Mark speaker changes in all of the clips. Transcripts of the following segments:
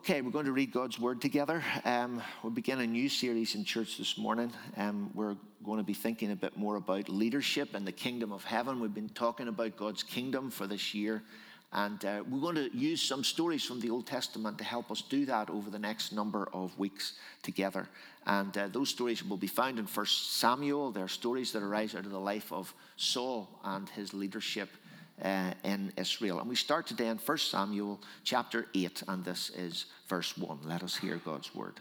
Speaker 1: Okay, we're going to read God's Word together. We'll begin a new series in church this morning. We're going to be thinking a bit more about leadership and the kingdom of heaven. We've been talking about God's kingdom for this year. And we're going to use some stories from the Old Testament to help us do that over the next number of weeks together. And those stories will be found in 1 Samuel. They're stories that arise out of the life of Saul and his leadership in Israel. And we start today in 1 Samuel chapter 8, and this is verse 1. Let us hear God's word.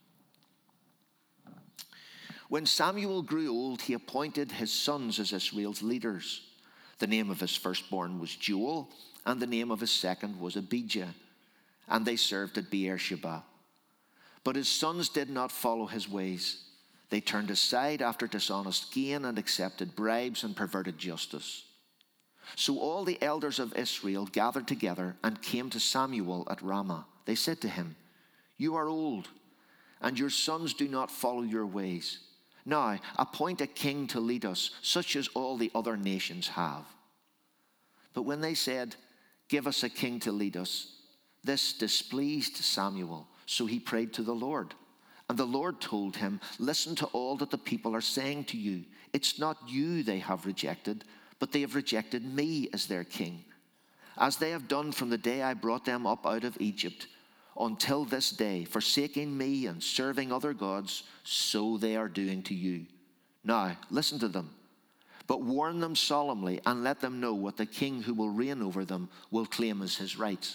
Speaker 1: When Samuel grew old, he appointed his sons as Israel's leaders. The name of his firstborn was Joel, and the name of his second was Abijah, and they served at Beersheba. But his sons did not follow his ways. They turned aside after dishonest gain and accepted bribes and perverted justice. So all the elders of Israel gathered together and came to Samuel at Ramah. They said to him, "You are old, and your sons do not follow your ways. Now appoint a king to lead us, such as all the other nations have." But when they said, "Give us a king to lead us," this displeased Samuel. So he prayed to the Lord. And the Lord told him, "Listen to all that the people are saying to you. It's not you they have rejected, but they have rejected me as their king, as they have done from the day I brought them up out of Egypt until this day, forsaking me and serving other gods, so they are doing to you. Now listen to them, but warn them solemnly and let them know what the king who will reign over them will claim as his rights."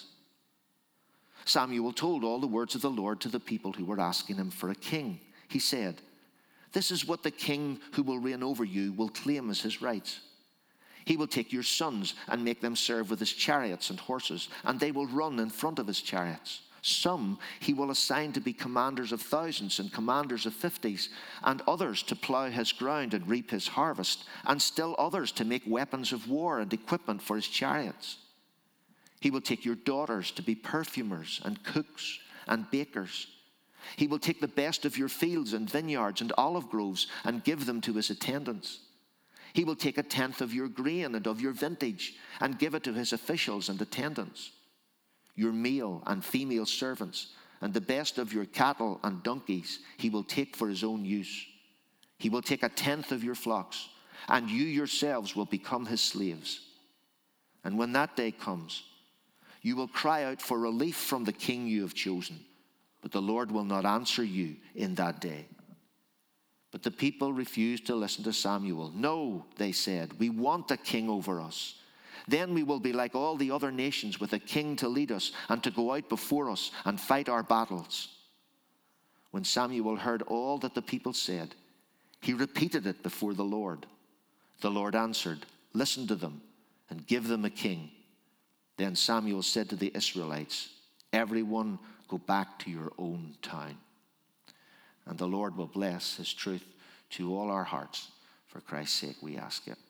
Speaker 1: Samuel told all the words of the Lord to the people who were asking him for a king. He said, "This is what the king who will reign over you will claim as his rights. He will take your sons and make them serve with his chariots and horses, and they will run in front of his chariots. Some he will assign to be commanders of thousands and commanders of 50s, and others to plow his ground and reap his harvest, and still others to make weapons of war and equipment for his chariots. He will take your daughters to be perfumers and cooks and bakers. He will take the best of your fields and vineyards and olive groves and give them to his attendants. He will take 1/10 of your grain and of your vintage and give it to his officials and attendants. Your male and female servants and the best of your cattle and donkeys he will take for his own use. He will take 1/10 of your flocks, and you yourselves will become his slaves. And when that day comes, you will cry out for relief from the king you have chosen, but the Lord will not answer you in that day." But the people refused to listen to Samuel. "No," they said, "we want a king over us. Then we will be like all the other nations, with a king to lead us and to go out before us and fight our battles." When Samuel heard all that the people said, he repeated it before the Lord. The Lord answered, "Listen to them and give them a king." Then Samuel said to the Israelites, "Everyone go back to your own town." And the Lord will bless his truth to all our hearts. For Christ's sake we ask it.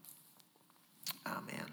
Speaker 1: Amen.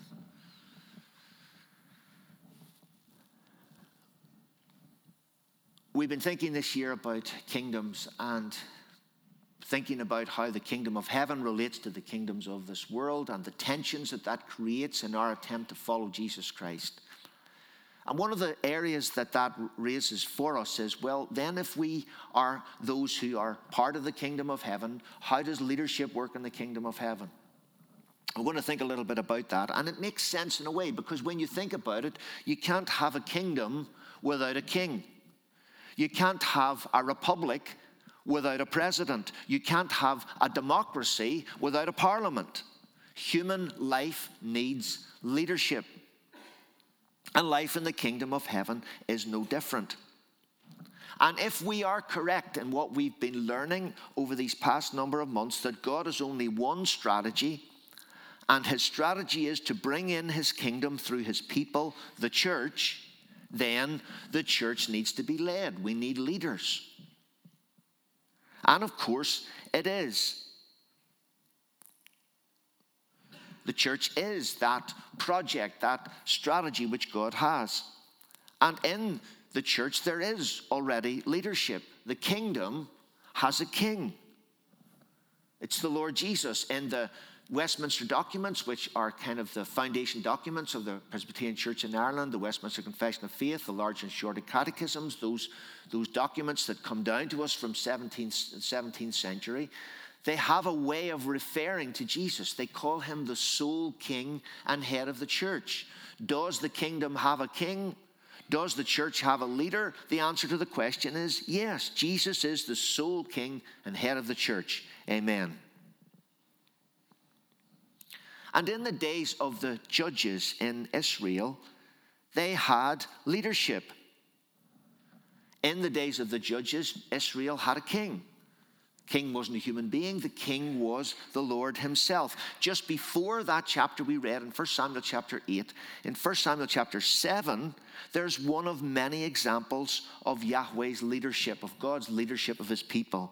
Speaker 1: We've been thinking this year about kingdoms and thinking about how the kingdom of heaven relates to the kingdoms of this world and the tensions that creates in our attempt to follow Jesus Christ. And one of the areas that raises for us is, well, then if we are those who are part of the kingdom of heaven, how does leadership work in the kingdom of heaven? I want to think a little bit about that. And it makes sense in a way, because when you think about it, you can't have a kingdom without a king. You can't have a republic without a president. You can't have a democracy without a parliament. Human life needs leadership. And life in the kingdom of heaven is no different. And if we are correct in what we've been learning over these past number of months, that God has only one strategy, and his strategy is to bring in his kingdom through his people, the church, then the church needs to be led. We need leaders. And of course, it is. The church is that project, that strategy which God has. And in the church, there is already leadership. The kingdom has a king. It's the Lord Jesus. In the Westminster documents, which are kind of the foundation documents of the Presbyterian Church in Ireland, the Westminster Confession of Faith, the Large and Shorter Catechisms, those documents that come down to us from 17th century, they have a way of referring to Jesus. They call him the sole king and head of the church. Does the kingdom have a king? Does the church have a leader? The answer to the question is yes. Jesus is the sole king and head of the church. Amen. And in the days of the judges in Israel, they had leadership. In the days of the judges, Israel had a king. King wasn't a human being. The king was the Lord himself. Just before that chapter we read in 1 Samuel chapter 8, in 1 Samuel chapter 7, there's one of many examples of Yahweh's leadership, of God's leadership of his people.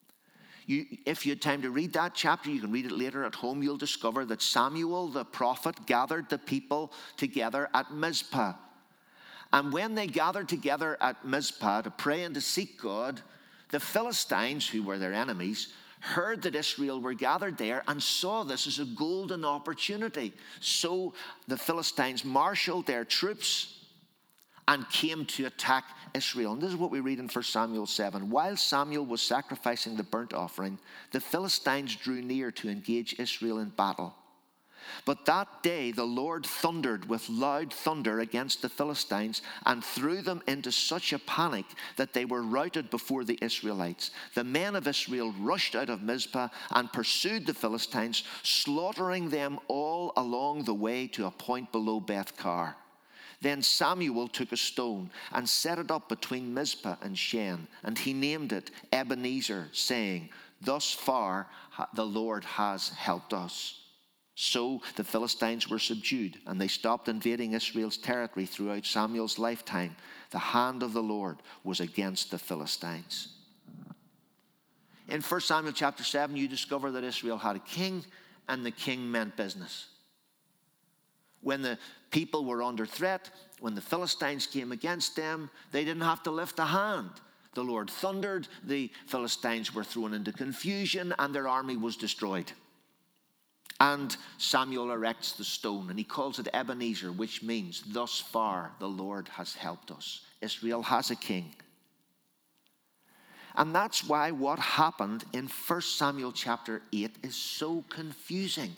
Speaker 1: If you had time to read that chapter, you can read it later at home, you'll discover that Samuel the prophet gathered the people together at Mizpah. And when they gathered together at Mizpah to pray and to seek God, the Philistines, who were their enemies, heard that Israel were gathered there and saw this as a golden opportunity. So the Philistines marshaled their troops and came to attack Israel. And this is what we read in 1 Samuel 7. While Samuel was sacrificing the burnt offering, the Philistines drew near to engage Israel in battle. But that day the Lord thundered with loud thunder against the Philistines and threw them into such a panic that they were routed before the Israelites. The men of Israel rushed out of Mizpah and pursued the Philistines, slaughtering them all along the way to a point below Beth-kar. Then Samuel took a stone and set it up between Mizpah and Shen, and he named it Ebenezer, saying, "Thus far the Lord has helped us." So the Philistines were subdued, and they stopped invading Israel's territory throughout Samuel's lifetime. The hand of the Lord was against the Philistines. In 1 Samuel chapter 7, you discover that Israel had a king, and the king meant business. When the people were under threat, when the Philistines came against them, they didn't have to lift a hand. The Lord thundered, the Philistines were thrown into confusion, and their army was destroyed. And Samuel erects the stone, and he calls it Ebenezer, which means, thus far the Lord has helped us. Israel has a king. And that's why what happened in 1 Samuel chapter 8 is so confusing.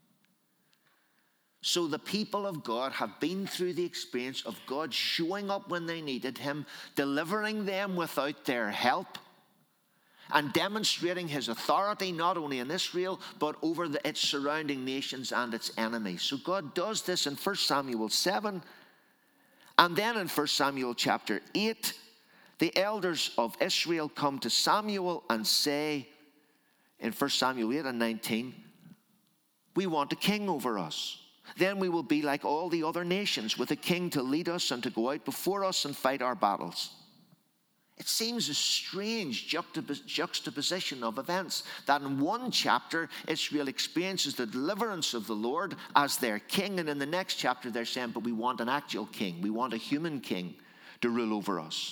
Speaker 1: So the people of God have been through the experience of God showing up when they needed him, delivering them without their help, and demonstrating his authority not only in Israel, but over its surrounding nations and its enemies. So God does this in 1 Samuel 7. And then in 1 Samuel chapter 8, the elders of Israel come to Samuel and say, in 1 Samuel 8 and 19, "We want a king over us. Then we will be like all the other nations, with a king to lead us and to go out before us and fight our battles." It seems a strange juxtaposition of events that in one chapter, Israel experiences the deliverance of the Lord as their king, and in the next chapter they're saying, but we want an actual king. We want a human king to rule over us.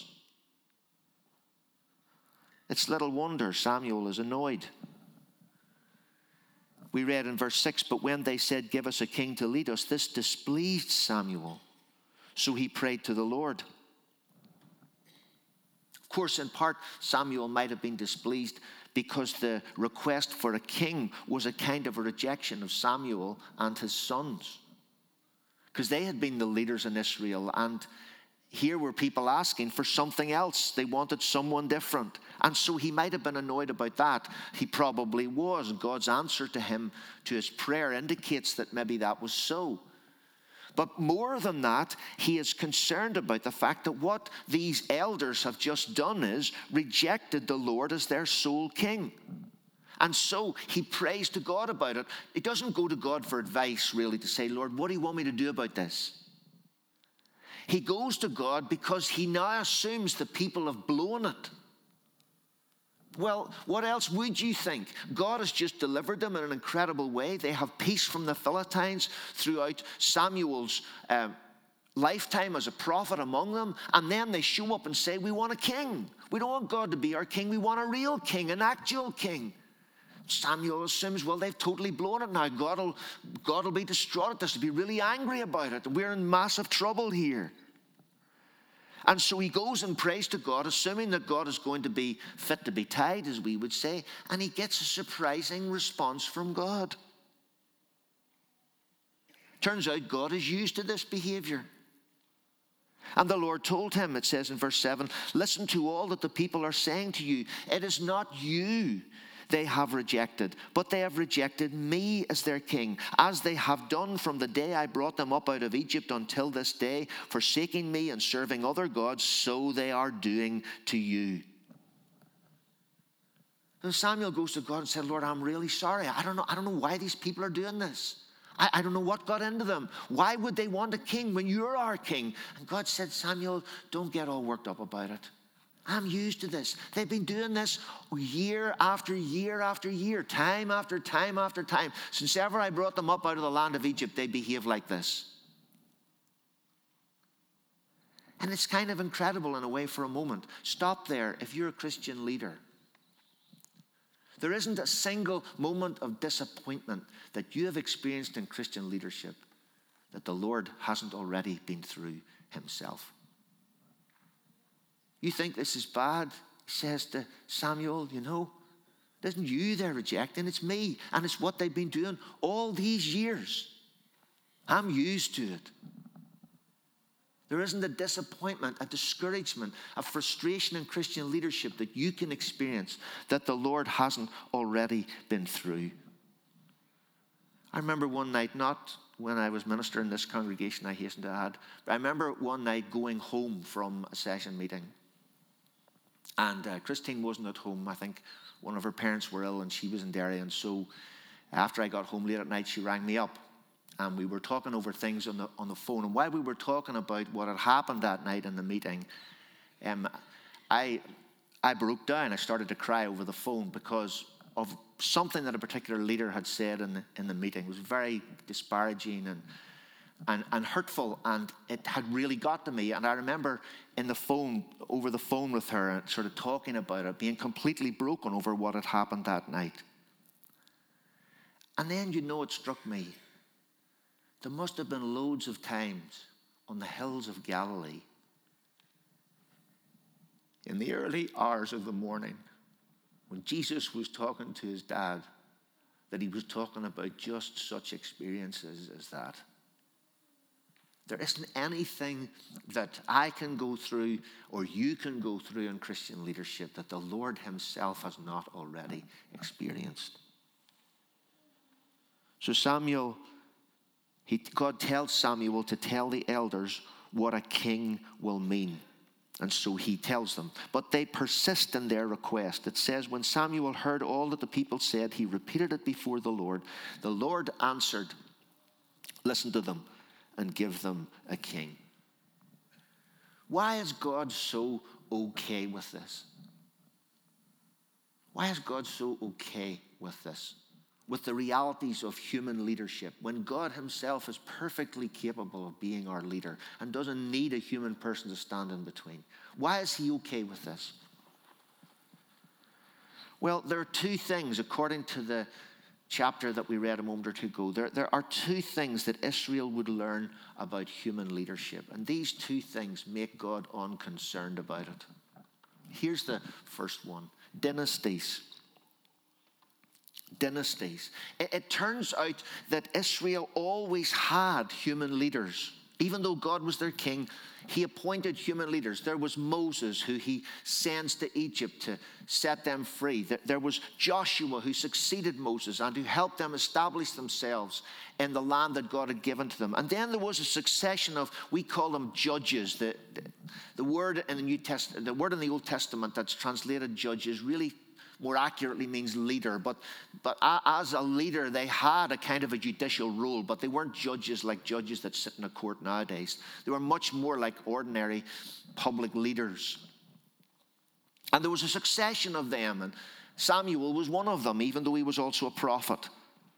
Speaker 1: It's little wonder Samuel is annoyed. We read in verse 6, "But when they said, 'Give us a king to lead us,' this displeased Samuel. So he prayed to the Lord." Of course, in part, Samuel might have been displeased because the request for a king was a kind of a rejection of Samuel and his sons. Because they had been the leaders in Israel, and here were people asking for something else. They wanted someone different. And so he might have been annoyed about that. He probably was. God's answer to him, to his prayer, indicates that maybe that was so. But more than that, he is concerned about the fact that what these elders have just done is rejected the Lord as their sole king. And so he prays to God about it. He doesn't go to God for advice, really, to say, "Lord, what do you want me to do about this?" He goes to God because he now assumes the people have blown it. Well, what else would you think? God has just delivered them in an incredible way. They have peace from the Philistines throughout Samuel's lifetime as a prophet among them. And then they show up and say, "We want a king. We don't want God to be our king. We want a real king, an actual king." Samuel assumes, well, they've totally blown it now. God will be distraught at this. He'll be really angry about it. We're in massive trouble here. And so he goes and prays to God, assuming that God is going to be fit to be tied, as we would say, and he gets a surprising response from God. Turns out God is used to this behavior. And the Lord told him, it says in verse 7, listen to all that the people are saying to you. It is not you they have rejected, but they have rejected me as their king, as they have done from the day I brought them up out of Egypt until this day, forsaking me and serving other gods, so they are doing to you. So Samuel goes to God and said, Lord, I'm really sorry. I don't know why these people are doing this. I don't know what got into them. Why would they want a king when you're our king? And God said, Samuel, don't get all worked up about it. I'm used to this. They've been doing this year after year after year, time after time after time. Since ever I brought them up out of the land of Egypt, they behave like this. And it's kind of incredible in a way for a moment. Stop there if you're a Christian leader. There isn't a single moment of disappointment that you have experienced in Christian leadership that the Lord hasn't already been through himself. You think this is bad? He says to Samuel, it isn't you they're rejecting, it's me. And it's what they've been doing all these years. I'm used to it. There isn't a disappointment, a discouragement, a frustration in Christian leadership that you can experience that the Lord hasn't already been through. I remember one night, not when I was ministering in this congregation, I hasten to add, but I remember one night going home from a session meeting. And Christine wasn't at home. I think one of her parents were ill and she was in Derry. And so after I got home late at night, she rang me up. And we were talking over things on the phone. And while we were talking about what had happened that night in the meeting, I broke down. I started to cry over the phone because of something that a particular leader had said in the meeting. It was very disparaging and hurtful, and it had really got to me. And I remember over the phone with her, sort of talking about it, being completely broken over what had happened that night. And then, it struck me. There must have been loads of times on the hills of Galilee, in the early hours of the morning, when Jesus was talking to his dad, that he was talking about just such experiences as that. There isn't anything that I can go through or you can go through in Christian leadership that the Lord himself has not already experienced. So God tells Samuel to tell the elders what a king will mean. And so he tells them. But they persist in their request. It says, when Samuel heard all that the people said, he repeated it before the Lord. The Lord answered, listen to them, and give them a king. Why is God so okay with this? Why is God so okay with this? With the realities of human leadership, when God himself is perfectly capable of being our leader and doesn't need a human person to stand in between. Why is he okay with this? Well, there are two things, according to the chapter that we read a moment or two ago. There are two things that Israel would learn about human leadership, and these two things make God unconcerned about it. Here's the first one: dynasties. Dynasties. It turns out that Israel always had human leaders. Even though God was their king, he appointed human leaders. There was Moses, who he sends to Egypt to set them free. There was Joshua, who succeeded Moses and who helped them establish themselves in the land that God had given to them. And then there was a succession of, we call them judges. The word in the New Testament, the word in the Old Testament that's translated judges really more accurately means leader, but as a leader they had a kind of a judicial role, but they weren't judges like judges that sit in a court nowadays. They were much more like ordinary public leaders. And there was a succession of them, and Samuel was one of them, even though he was also a prophet.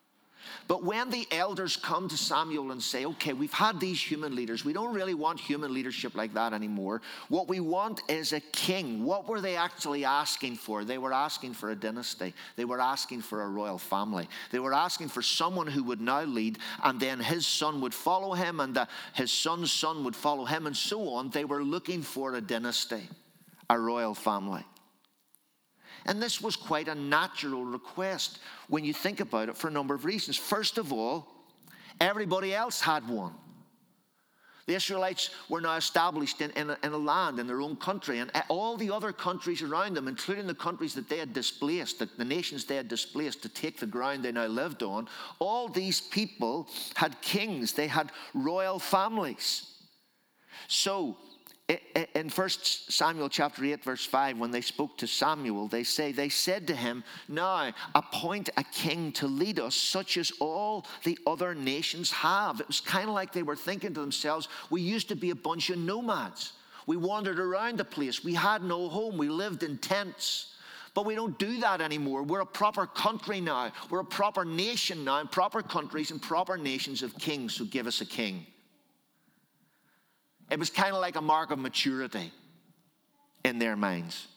Speaker 1: But when the elders come to Samuel and say, okay, we've had these human leaders. We don't really want human leadership like that anymore. What we want is a king. What were they actually asking for? They were asking for a dynasty. They were asking for a royal family. They were asking for someone who would now lead, and then his son would follow him, and his son's son would follow him, and so on. They were looking for a dynasty, a royal family. And this was quite a natural request when you think about it for a number of reasons. First of all, everybody else had one. The Israelites were now established in a land, in their own country, and all the other countries around them, including the countries that they had displaced, the nations they had displaced to take the ground they now lived on, all these people had kings. They had royal families. So, in 1 Samuel chapter 8 verse 5, when they spoke to Samuel, they said to him, now appoint a king to lead us, such as all the other nations have. It was kind of like they were thinking to themselves, we used to be a bunch of nomads. We wandered around the place. We had no home. We lived in tents. But we don't do that anymore. We're a proper country now. We're a proper nation now, and proper countries and proper nations of kings, so give us a king. It was kind of like a mark of maturity in their minds.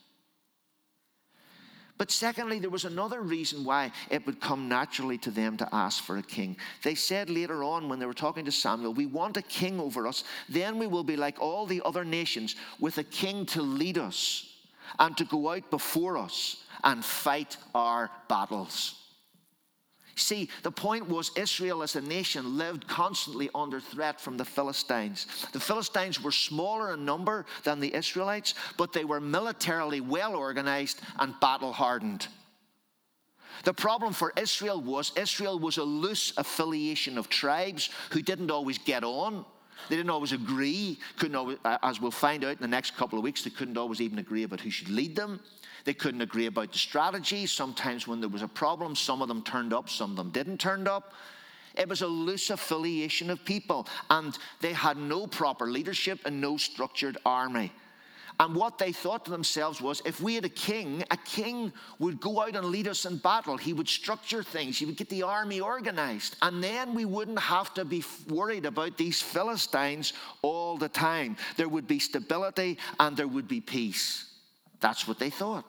Speaker 1: But secondly, there was another reason why it would come naturally to them to ask for a king. They said later on when they were talking to Samuel, we want a king over us. Then we will be like all the other nations, with a king to lead us and to go out before us and fight our battles. See, the point was Israel as a nation lived constantly under threat from the Philistines. The Philistines were smaller in number than the Israelites, but they were militarily well organized and battle hardened. The problem for Israel was a loose affiliation of tribes who didn't always get on. They didn't always agree, couldn't always, as we'll find out in the next couple of weeks, they couldn't always even agree about who should lead them. They couldn't agree about the strategy. Sometimes when there was a problem, some of them turned up, some of them didn't turn up. It was a loose affiliation of people, and they had no proper leadership and no structured army. And what they thought to themselves was, if we had a king would go out and lead us in battle. He would structure things. He would get the army organized. And then we wouldn't have to be worried about these Philistines all the time. There would be stability and there would be peace. That's what they thought.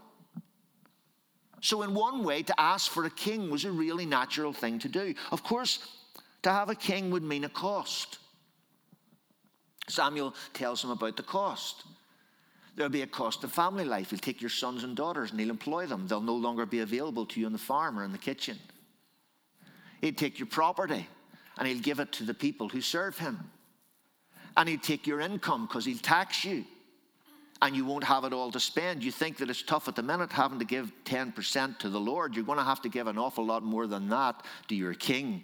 Speaker 1: So in one way, to ask for a king was a really natural thing to do. Of course, to have a king would mean a cost. Samuel tells them about the cost. There'll be a cost of family life. He'll take your sons and daughters and he'll employ them. They'll no longer be available to you in the farm or in the kitchen. He'll take your property and he'll give it to the people who serve him. And he'll take your income because he'll tax you. And you won't have it all to spend. You think that it's tough at the minute having to give 10% to the Lord. You're going to have to give an awful lot more than that to your king.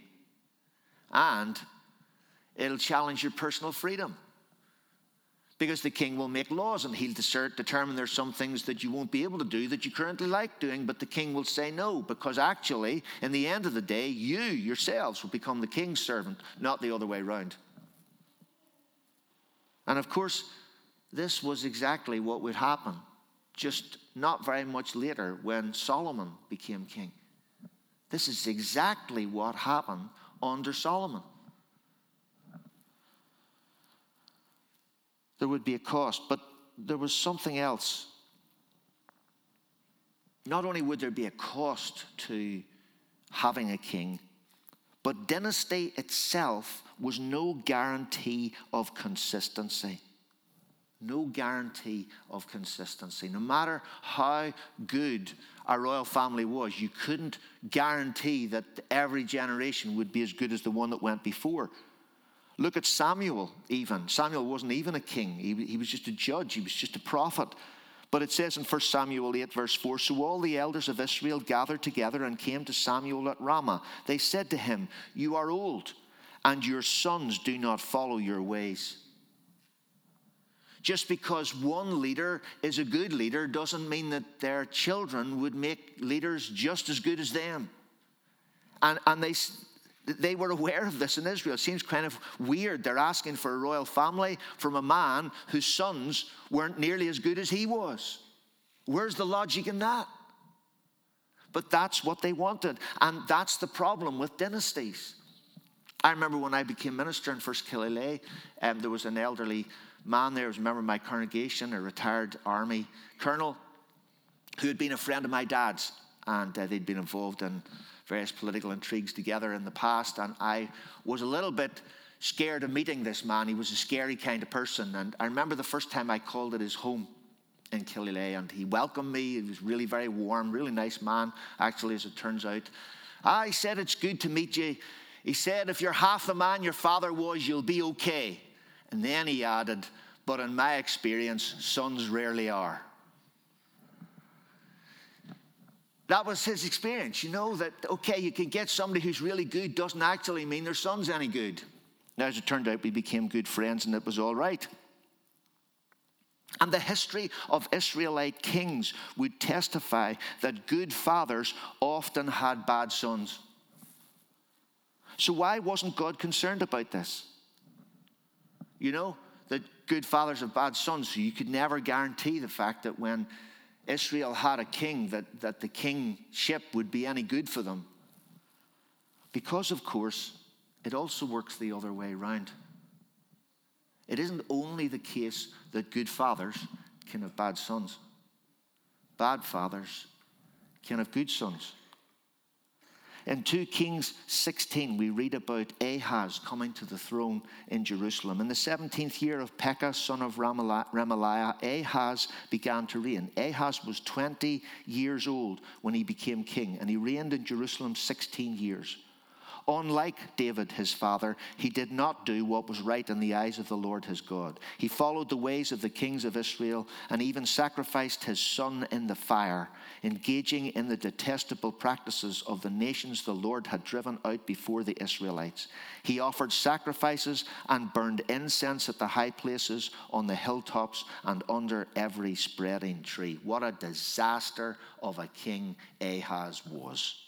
Speaker 1: And it'll challenge your personal freedom. Because the king will make laws and he'll determine there's some things that you won't be able to do that you currently like doing, but the king will say no, because actually, in the end of the day, you yourselves will become the king's servant, not the other way around. And of course, this was exactly what would happen just not very much later when Solomon became king. This is exactly what happened under Solomon. There would be a cost, but there was something else. Not only would there be a cost to having a king, but dynasty itself was no guarantee of consistency. No guarantee of consistency. No matter how good a royal family was, you couldn't guarantee that every generation would be as good as the one that went before. Look at Samuel even. Samuel wasn't even a king. He was just a judge. He was just a prophet. But it says in 1 Samuel 8 verse 4, so all the elders of Israel gathered together and came to Samuel at Ramah. They said to him, you are old, and your sons do not follow your ways. Just because one leader is a good leader doesn't mean that their children would make leaders just as good as them. And they were aware of this in Israel. It seems kind of weird. They're asking for a royal family from a man whose sons weren't nearly as good as he was. Where's the logic in that? But that's what they wanted. And that's the problem with dynasties. I remember when I became minister in First Killalay, there was an elderly man there who was a member of my congregation, a retired army colonel, who had been a friend of my dad's. And they'd been involved in various political intrigues together in the past. And I was a little bit scared of meeting this man. He was a scary kind of person. And I remember the first time I called at his home in Killalay, and he welcomed me. He was really very warm, really nice man, actually, as it turns out. He said, "It's good to meet you." He said, "If you're half the man your father was, you'll be okay." And then he added, "But in my experience, sons rarely are." That was his experience, that, okay, you can get somebody who's really good doesn't actually mean their son's any good. Now, as it turned out, we became good friends, and it was all right. And the history of Israelite kings would testify that good fathers often had bad sons. So why wasn't God concerned about this? That good fathers have bad sons, so you could never guarantee the fact that when Israel had a king, that the kingship would be any good for them. Because, of course, it also works the other way around. It isn't only the case that good fathers can have bad sons. Bad fathers can have good sons. In 2 Kings 16, we read about Ahaz coming to the throne in Jerusalem. In the 17th year of Pekah, son of Remaliah, Ahaz began to reign. Ahaz was 20 years old when he became king, and he reigned in Jerusalem 16 years. Unlike David, his father, he did not do what was right in the eyes of the Lord his God. He followed the ways of the kings of Israel and even sacrificed his son in the fire, engaging in the detestable practices of the nations the Lord had driven out before the Israelites. He offered sacrifices and burned incense at the high places, on the hilltops, and under every spreading tree. What a disaster of a king Ahaz was.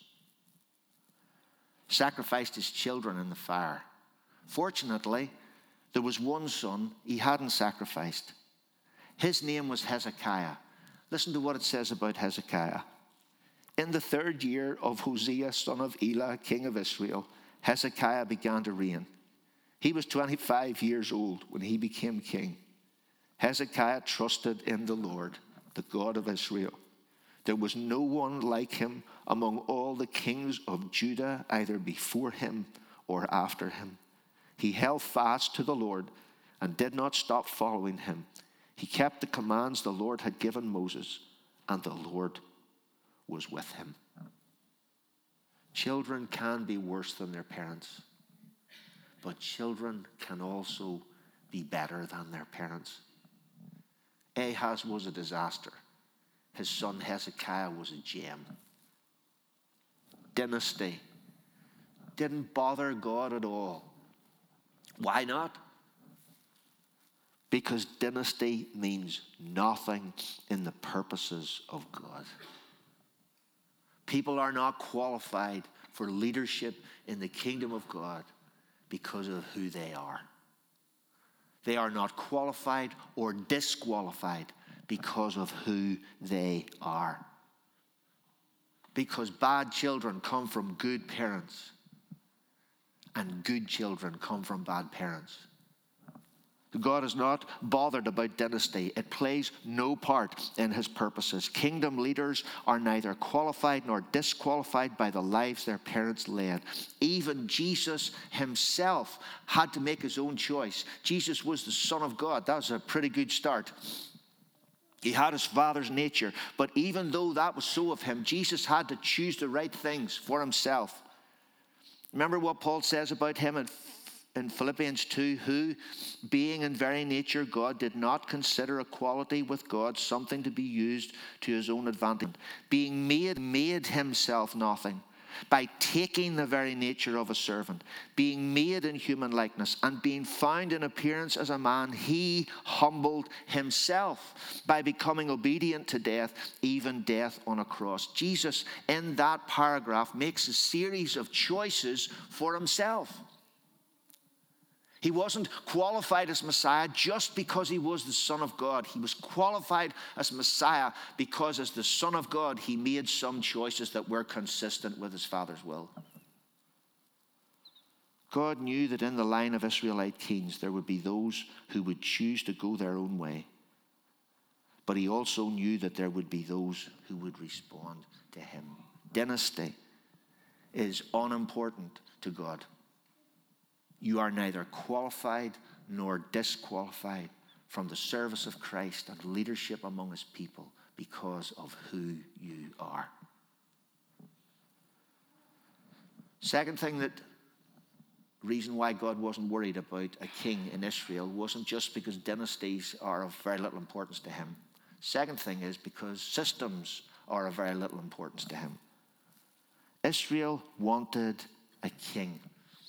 Speaker 1: Sacrificed his children in the fire. Fortunately, there was one son he hadn't sacrificed. His name was Hezekiah. Listen to what it says about Hezekiah. In the 3rd year of Hosea, son of Elah, king of Israel, Hezekiah began to reign. He was 25 years old when he became king. Hezekiah trusted in the Lord, the God of Israel. There was no one like him among all the kings of Judah, either before him or after him. He held fast to the Lord and did not stop following him. He kept the commands the Lord had given Moses, and the Lord was with him. Children can be worse than their parents, but children can also be better than their parents. Ahaz was a disaster. His son Hezekiah was a gem. Dynasty didn't bother God at all. Why not? Because dynasty means nothing in the purposes of God. People are not qualified for leadership in the kingdom of God because of who they are. They are not qualified or disqualified because of who they are. Because bad children come from good parents, and good children come from bad parents. God is not bothered about dynasty. It plays no part in his purposes. Kingdom leaders are neither qualified nor disqualified by the lives their parents led. Even Jesus himself had to make his own choice. Jesus was the Son of God. That was a pretty good start. He had his Father's nature. But even though that was so of him, Jesus had to choose the right things for himself. Remember what Paul says about him in Philippians 2, who, being in very nature God, did not consider equality with God something to be used to his own advantage. Being made himself nothing, by taking the very nature of a servant, being made in human likeness, and being found in appearance as a man, he humbled himself by becoming obedient to death, even death on a cross. Jesus, in that paragraph, makes a series of choices for himself. He wasn't qualified as Messiah just because he was the Son of God. He was qualified as Messiah because as the Son of God, he made some choices that were consistent with his Father's will. God knew that in the line of Israelite kings, there would be those who would choose to go their own way. But he also knew that there would be those who would respond to him. Dynasty is unimportant to God. You are neither qualified nor disqualified from the service of Christ and leadership among his people because of who you are. Second thing, that reason why God wasn't worried about a king in Israel wasn't just because dynasties are of very little importance to him. Second thing is because systems are of very little importance to him. Israel wanted a king.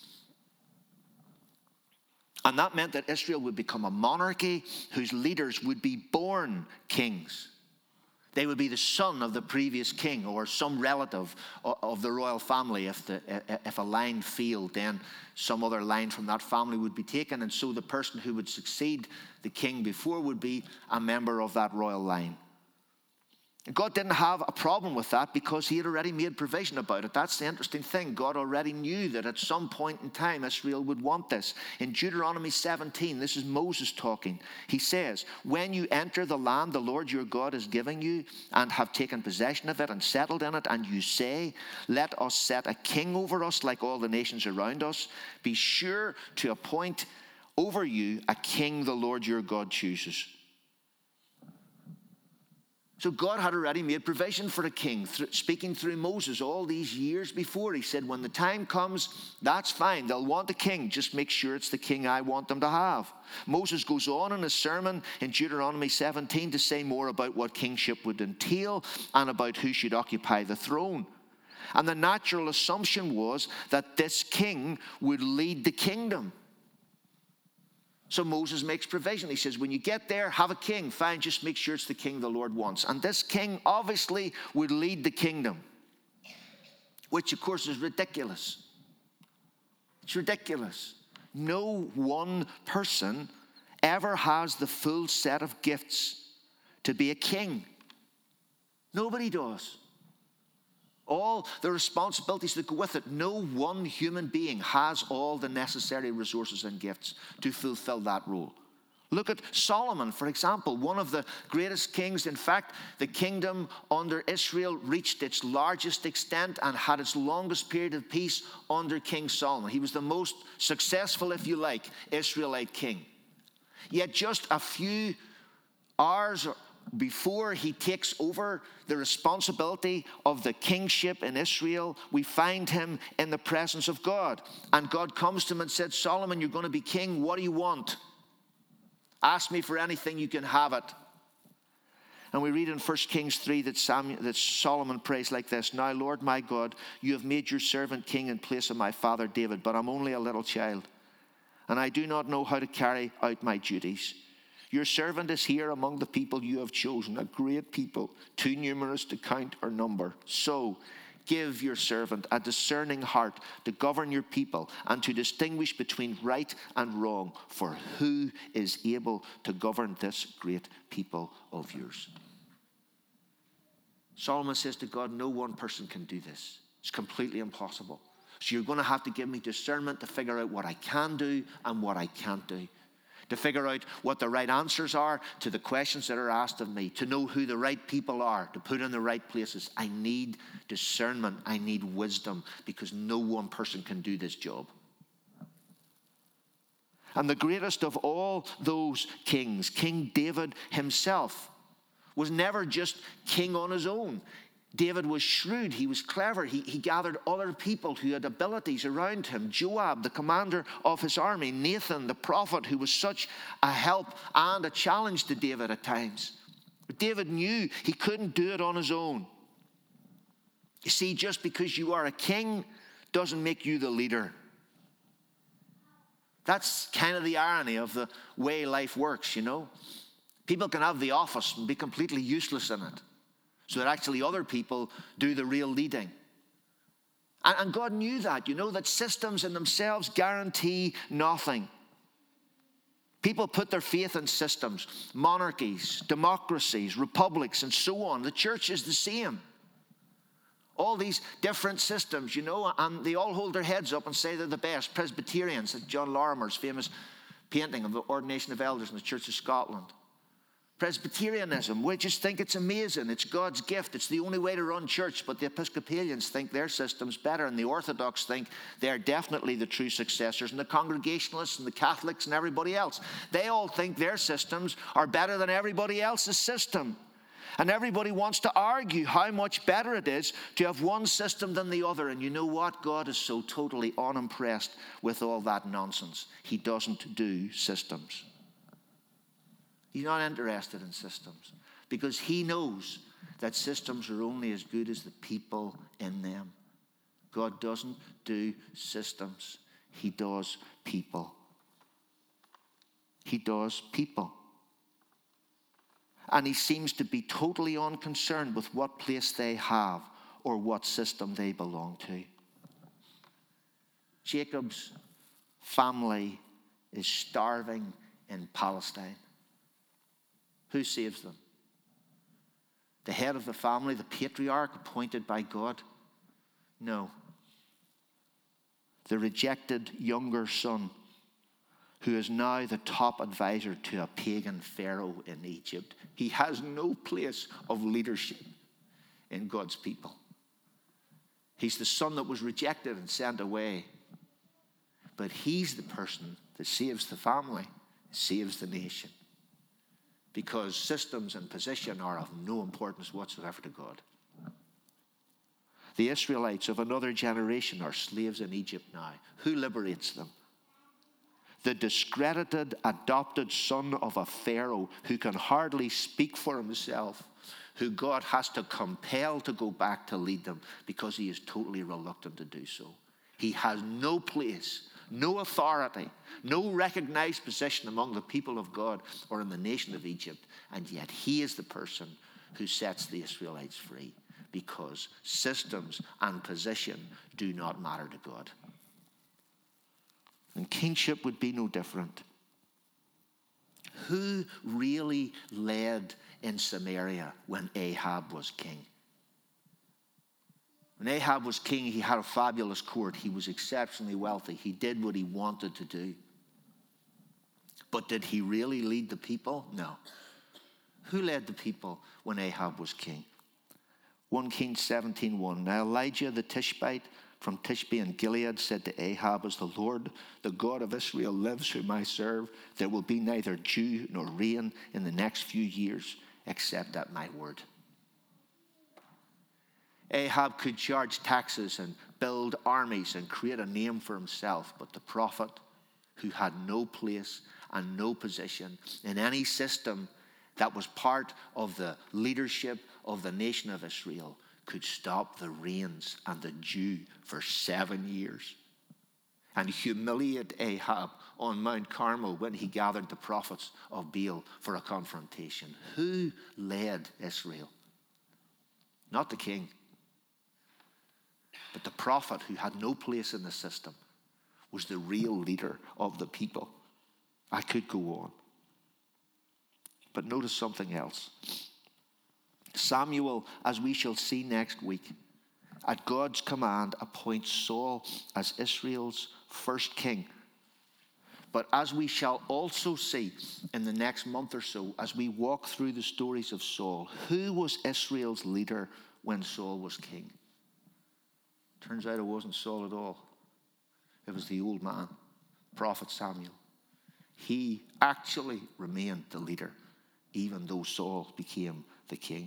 Speaker 1: And that meant that Israel would become a monarchy whose leaders would be born kings. They would be the son of the previous king or some relative of the royal family. If a line failed, then some other line from that family would be taken. And so the person who would succeed the king before would be a member of that royal line. God didn't have a problem with that because he had already made provision about it. That's the interesting thing. God already knew that at some point in time Israel would want this. In Deuteronomy 17, this is Moses talking. He says, when you enter the land the Lord your God is giving you and have taken possession of it and settled in it, and you say, let us set a king over us like all the nations around us, be sure to appoint over you a king the Lord your God chooses. So God had already made provision for a king, speaking through Moses all these years before. He said, when the time comes, that's fine. They'll want a king. Just make sure it's the king I want them to have. Moses goes on in his sermon in Deuteronomy 17 to say more about what kingship would entail and about who should occupy the throne. And the natural assumption was that this king would lead the kingdom. So Moses makes provision. He says, when you get there, have a king. Fine, just make sure it's the king the Lord wants. And this king obviously would lead the kingdom, which of course is ridiculous. It's ridiculous. No one person ever has the full set of gifts to be a king. Nobody does. All the responsibilities that go with it. No one human being has all the necessary resources and gifts to fulfill that role. Look at Solomon, for example, one of the greatest kings. In fact, the kingdom under Israel reached its largest extent and had its longest period of peace under King Solomon. He was the most successful, if you like, Israelite king. Yet just a few hours before he takes over the responsibility of the kingship in Israel, we find him in the presence of God. And God comes to him and said, Solomon, you're going to be king. What do you want? Ask me for anything, you can have it. And we read in 1 Kings 3 that Solomon prays like this, now, Lord my God, you have made your servant king in place of my father David, but I'm only a little child, and I do not know how to carry out my duties. Your servant is here among the people you have chosen, a great people, too numerous to count or number. So give your servant a discerning heart to govern your people and to distinguish between right and wrong. For who is able to govern this great people of yours? Solomon says to God, no one person can do this. It's completely impossible. So you're going to have to give me discernment to figure out what I can do and what I can't do. To figure out what the right answers are to the questions that are asked of me, to know who the right people are, to put in the right places. I need discernment. I need wisdom, because no one person can do this job. And the greatest of all those kings, King David himself, was never just king on his own. David was shrewd. He was clever. He gathered other people who had abilities around him. Joab, the commander of his army. Nathan, the prophet, who was such a help and a challenge to David at times. But David knew he couldn't do it on his own. You see, just because you are a king doesn't make you the leader. That's kind of the irony of the way life works, you know. People can have the office and be completely useless in it, so that actually other people do the real leading. And God knew that, you know, that systems in themselves guarantee nothing. People put their faith in systems, monarchies, democracies, republics, and so on. The church is the same. All these different systems, and they all hold their heads up and say they're the best. Presbyterians, John Lorimer's famous painting of the ordination of elders in the Church of Scotland. Presbyterianism, we just think it's amazing. It's God's gift. It's the only way to run church. But the Episcopalians think their system's better, and the Orthodox think they're definitely the true successors, and the Congregationalists and the Catholics and everybody else, they all think their systems are better than everybody else's system. And everybody wants to argue how much better it is to have one system than the other. And you know what? God is so totally unimpressed with all that nonsense. He doesn't do systems. He's not interested in systems because he knows that systems are only as good as the people in them. God doesn't do systems. He does people. He does people. And he seems to be totally unconcerned with what place they have or what system they belong to. Jacob's family is starving in Palestine. Who saves them? The head of the family, the patriarch appointed by God? No. The rejected younger son, who is now the top advisor to a pagan pharaoh in Egypt. He has no place of leadership in God's people. He's the son that was rejected and sent away. But he's the person that saves the family, saves the nation. Because systems and position are of no importance whatsoever to God. The Israelites of another generation are slaves in Egypt now. Who liberates them? The discredited, adopted son of a Pharaoh who can hardly speak for himself, who God has to compel to go back to lead them because he is totally reluctant to do so. He has no place, no authority, no recognized position among the people of God or in the nation of Egypt, and yet he is the person who sets the Israelites free because systems and position do not matter to God. And kingship would be no different. Who really led in Samaria when Ahab was king? When Ahab was king, he had a fabulous court. He was exceptionally wealthy. He did what he wanted to do. But did he really lead the people? No. Who led the people when Ahab was king? 1 Kings 17:1. Now Elijah the Tishbite from Tishbe in Gilead said to Ahab, as the Lord, the God of Israel, lives whom I serve, there will be neither dew nor rain in the next few years except at my word. Ahab could charge taxes and build armies and create a name for himself, but the prophet, who had no place and no position in any system that was part of the leadership of the nation of Israel, could stop the rains and the dew for 7 years and humiliate Ahab on Mount Carmel when he gathered the prophets of Baal for a confrontation. Who led Israel? Not the king, but the prophet, who had no place in the system, was the real leader of the people. I could go on. But notice something else. Samuel, as we shall see next week, at God's command, appoints Saul as Israel's first king. But as we shall also see in the next month or so, as we walk through the stories of Saul, who was Israel's leader when Saul was king? Turns out it wasn't Saul at all. It was the old man, Prophet Samuel. He actually remained the leader, even though Saul became the king.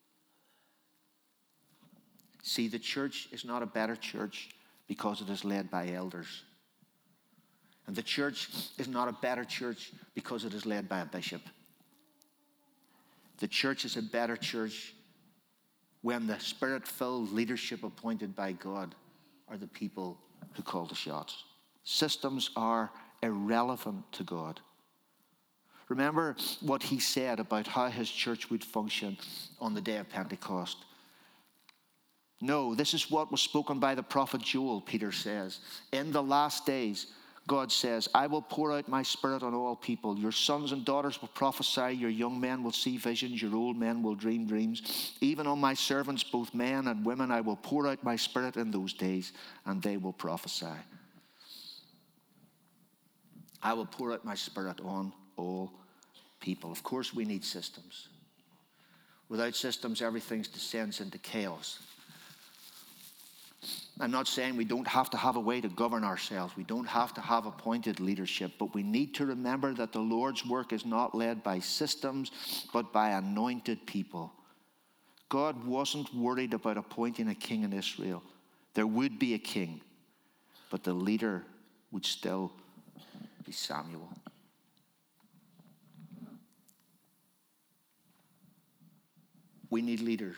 Speaker 1: See, the church is not a better church because it is led by elders. And the church is not a better church because it is led by a bishop. The church is a better church when the spirit-filled leadership appointed by God are the people who call the shots. Systems are irrelevant to God. Remember what he said about how his church would function on the day of Pentecost. No, this is what was spoken by the prophet Joel, Peter says. In the last days, God says, I will pour out my Spirit on all people. Your sons and daughters will prophesy. Your young men will see visions. Your old men will dream dreams. Even on my servants, both men and women, I will pour out my Spirit in those days, and they will prophesy. I will pour out my Spirit on all people. Of course, we need systems. Without systems, everything descends into chaos. I'm not saying we don't have to have a way to govern ourselves. We don't have to have appointed leadership. But we need to remember that the Lord's work is not led by systems, but by anointed people. God wasn't worried about appointing a king in Israel. There would be a king, but the leader would still be Samuel. We need leaders.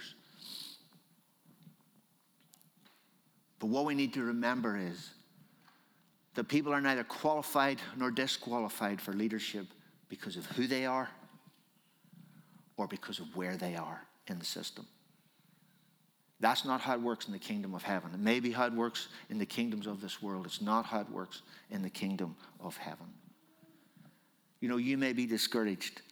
Speaker 1: But what we need to remember is that people are neither qualified nor disqualified for leadership because of who they are or because of where they are in the system. That's not how it works in the kingdom of heaven. It may be how it works in the kingdoms of this world. It's not how it works in the kingdom of heaven. You know, you may be discouraged.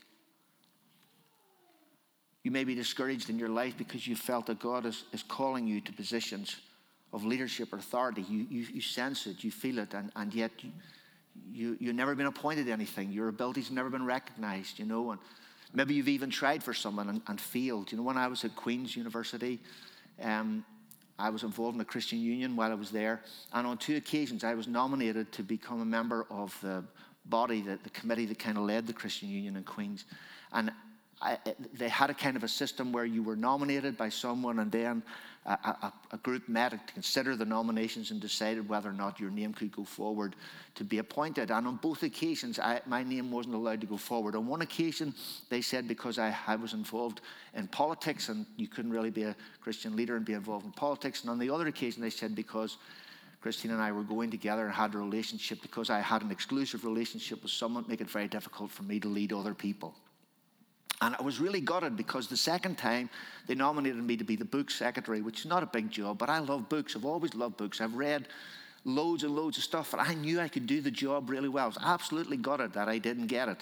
Speaker 1: You may be discouraged in your life because you felt that God is calling you to positions of leadership or authority. You sense it, you feel it, and yet you've never been appointed to anything. Your abilities have never been recognized, you know, and maybe you've even tried for someone and failed. You know, when I was at Queen's University, I was involved in a Christian union while I was there, and on 2 occasions I was nominated to become a member of the body, the committee that kind of led the Christian union in Queen's. And they had a kind of a system where you were nominated by someone, and then a group met to consider the nominations and decided whether or not your name could go forward to be appointed. And on both occasions, my name wasn't allowed to go forward. On one occasion, they said because I was involved in politics and you couldn't really be a Christian leader and be involved in politics. And on the other occasion, they said because Christine and I were going together and had a relationship, because I had an exclusive relationship with someone, make it very difficult for me to lead other people. And I was really gutted because the second time they nominated me to be the book secretary, which is not a big job, but I love books. I've always loved books. I've read loads and loads of stuff, and I knew I could do the job really well. I was absolutely gutted that I didn't get it.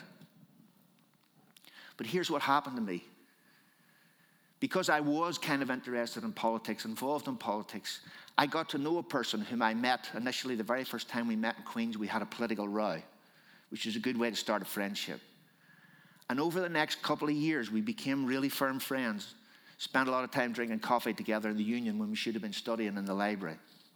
Speaker 1: But here's what happened to me. Because I was kind of interested in politics, involved in politics, I got to know a person whom I met initially. The very first time we met in Queen's, we had a political row, which is a good way to start a friendship. And over the next couple of years, we became really firm friends. Spent a lot of time drinking coffee together in the union when we should have been studying in the library.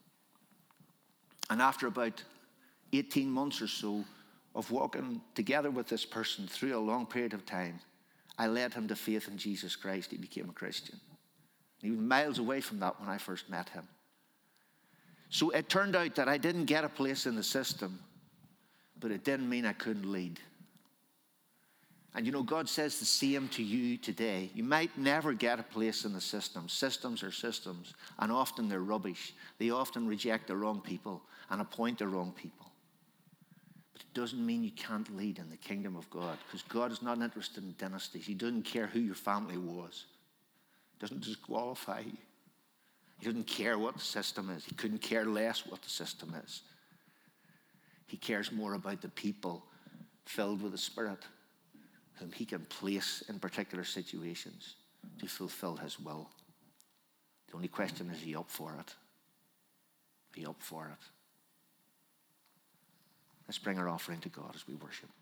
Speaker 1: And after about 18 months or so of walking together with this person through a long period of time, I led him to faith in Jesus Christ. He became a Christian. He was miles away from that when I first met him. So it turned out that I didn't get a place in the system, but it didn't mean I couldn't lead. And you know, God says the same to you today. You might never get a place in the system. Systems are systems, and often they're rubbish. They often reject the wrong people and appoint the wrong people. But it doesn't mean you can't lead in the kingdom of God, because God is not interested in dynasties. He doesn't care who your family was. He doesn't disqualify you. He doesn't care what the system is. He couldn't care less what the system is. He cares more about the people filled with the Spirit, whom he can place in particular situations to fulfill his will. The only question is he up for it? Be up for it. Let's bring our offering to God as we worship.